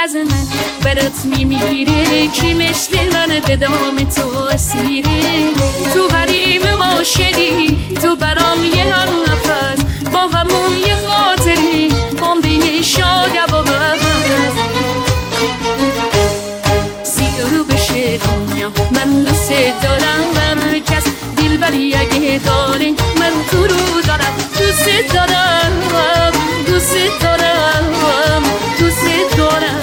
از من برات میمیره، کی مثل من به دام تو اسیره. تو غریب ما شدی، تو برام یه هم نفس، با همون یه خاطری عمری شاد و بس. سیرو بشه دنیا من دوست دارم، هر کس دلبری اگه داره من تو رو دارم. دوست دارم، دوست دارم، دوست دارم.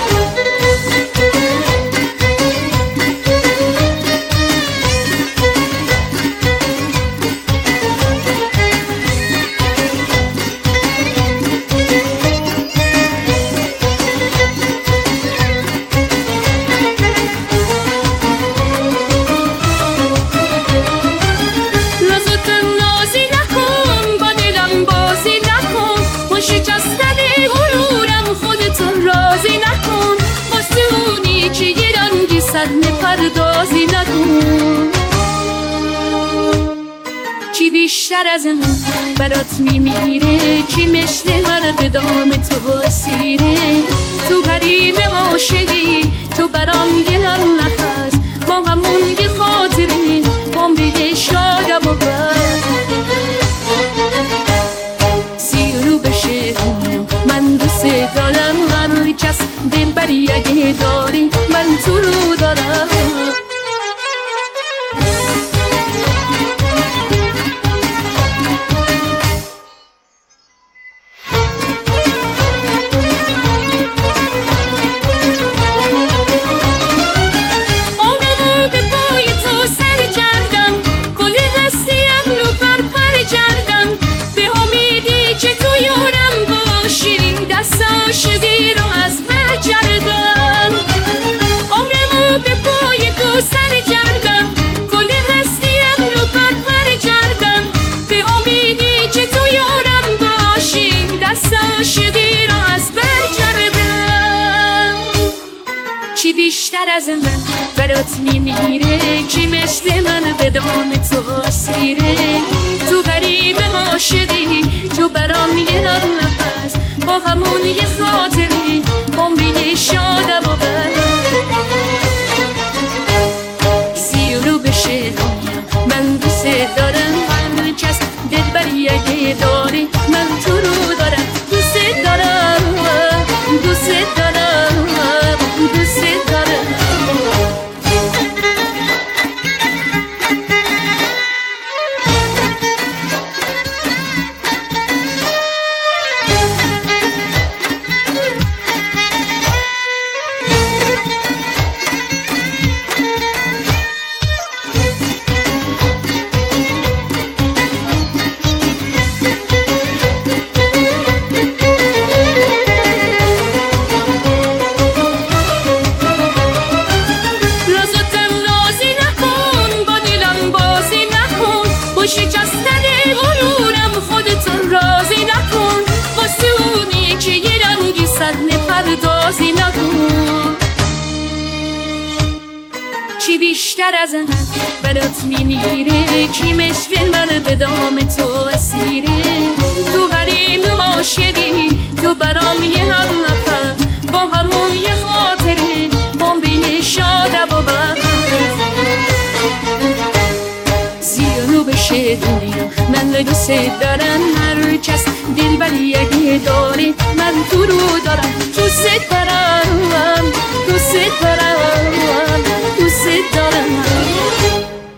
پردازی نکن، چی بیشتر از من برات میمیره، کی مثل من به دام تو اسیره. تو غریب ما شدی، تو برام یه هم نفس، با همون یه خاطره عمری شاد و بس. سیرو بشه دنیا من دوست دارم، هر کس دلبری اگه داری من تو رو دارم. شدی رو از بر کردم، عمرمو به پای تو سر کردم، کل هستیم رو پر کردم، به امیدی که تو یارم باشی دستا شدی رو از بر کردم. چی بیشتر از من برات میمیره، کی مثل من به دام تو اسیره. تو غریب ما شدی، تو برام یه هم نفس، با همون یه خاطری عمری شاد و بس. سیرو بشه دنیا من دوست دارم، هر کس دلبری اگه داری من تو رو دارم. دوست دارم، دوست دارم، دوست دارم. شکستن غرورم خودتون راضی نکن، واسه اونی که یه رنگی صدمه پردازی نکن. چی بیشتر از من برات میمیره، کی مثل من به دام تو اسیره. تو غریب ما شدی، تو برام یه هم نفس، با همون یه خاطره عمری شاد و بس. بشه دنیا من دوست دارم، هر کس دلبری اگه داره من تو رو دارم. دوست دارم.